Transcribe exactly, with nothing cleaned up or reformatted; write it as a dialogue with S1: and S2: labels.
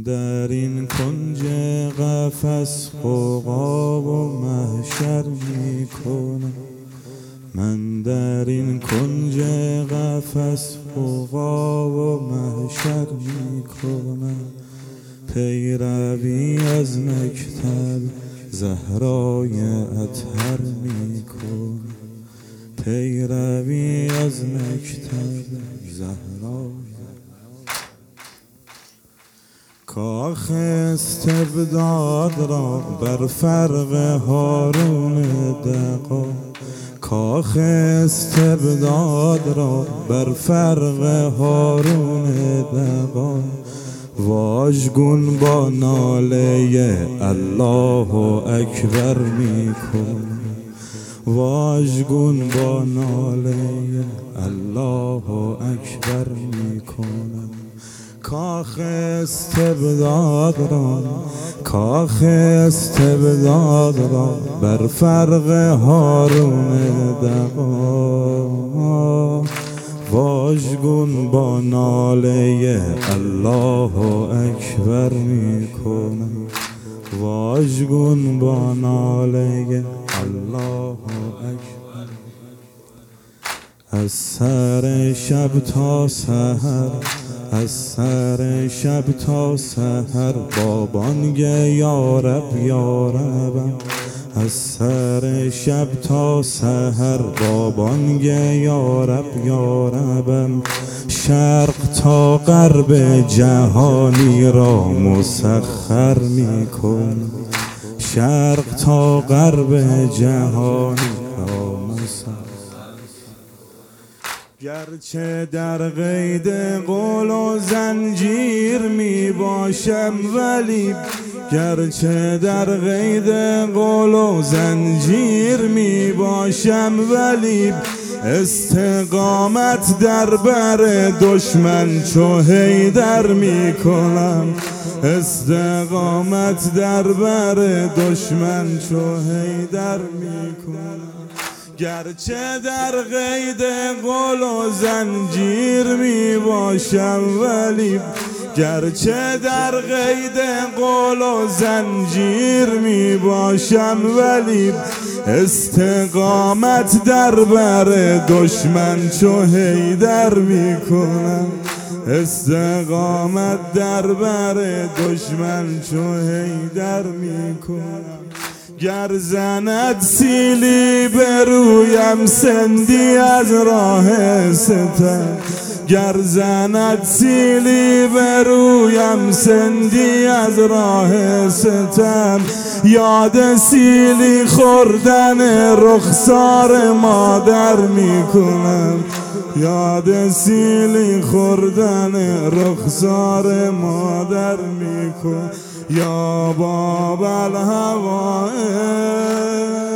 S1: در این کنج قفس غوغا و محشر میکنم. من در این کنج قفس غوغا و محشر میکنم. پیروی از مکتب زهرای اطهر میکنم. پیروی از مکتب زهرای. کاخ استبداد را بر فرق هارون دقا. کاخ استبداد را بر فرق هارون دقا. واژگون با ناله الله اکبر میکن. واژگون با ناله الله اکبر میکنم. کاخ استبداد را کاخ استبداد را بر فرق هارون دقا. واژگون با ناله الله اکبر میکنم. واژگون با ناله الله اکبر. از سر شب تا سحر از سر شب تا سحر با بانگ یارب یاربم. از سر شب تا سحر با بانگ یارب یاربم. شرق تا غرب جهانی را مسخر میکن. شرق تا غرب جهانی را مسخر. گرچه در قید قول و زنجیر می باشم ولی گرچه در قید قول و زنجیر می باشم ولی استقامت در بر دشمن چو حیدر می کنم. استقامت در بر دشمن چو حیدر می کنم. گرچه در قید قول و زنجیر می باشم ولی گرچه در قید قول و زنجیر می باشم ولی استقامت در بر دشمن چو حیدر می کنم. استقامت در بر دشمن چو حیدر می کنم. گر زند سیلی برویم سندی از راه ستم. گر زند سیلی برویم سندی از راه ستم. یاد سیلی خوردن رخسار مادر میکنم. یاد سیلی خوردن رخسار مادر میکنم. یا باب الهوای